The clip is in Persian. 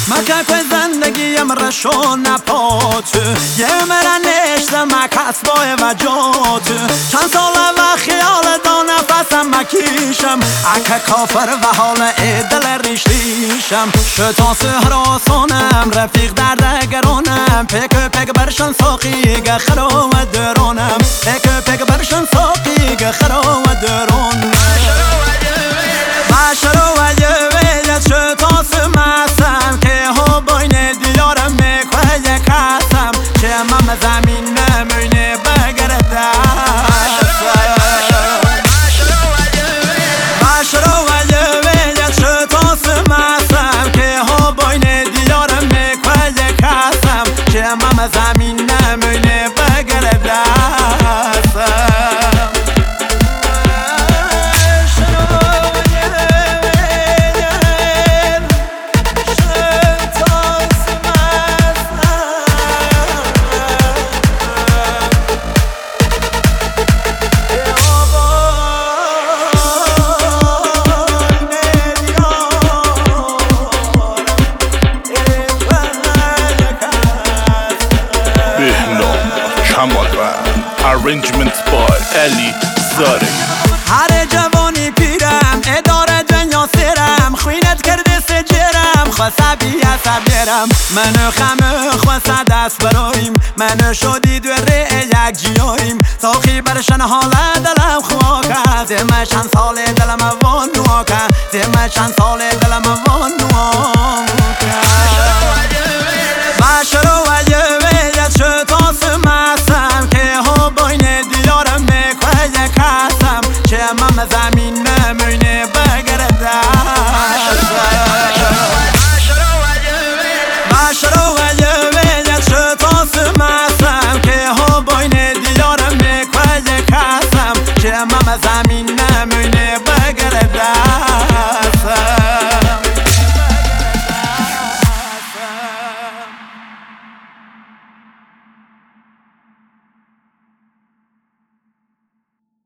مکه که زندگیم رشو نپات یه مرا نشتم مکس بای وجات چند ساله و خیال دا نفسم مکیشم اکه کافر و حال دل ریشتیشم شتا سهراسانم رفیق دردگرانم پک برشن ساقیگ خرا و درانم پک برشن ساقیگ خرا و درانم مشرو و یویت شتا سمسم که ها باین دیارم میکوه یک کسم که من زمین نمونه بگرده مشرو و یویت شتا سمسم که ها باین دیارم میکوه یک کسم که من زمین نمونه بگرده Arrangements by Ali Zari. هر جوانی پیرم اداره دنیا سرم خوینت کرده سجرم خواسته بیه سبیرم منو خمه خواسته دست برایم منو شدی دوره یک جیاییم ساخی برشن حال دلم خواکه زمه چند سال دلم وان نواکه زمه چند سال دلم وان نواکه مشرو و یویت شتا سمسم که ها باین دیارم میکوه یک کسم که من زمین نمونه بگرده مشرو و یویت شتا سمسم که ها باین دیارم میکوه یک کسم که من زمین نمونه بگرده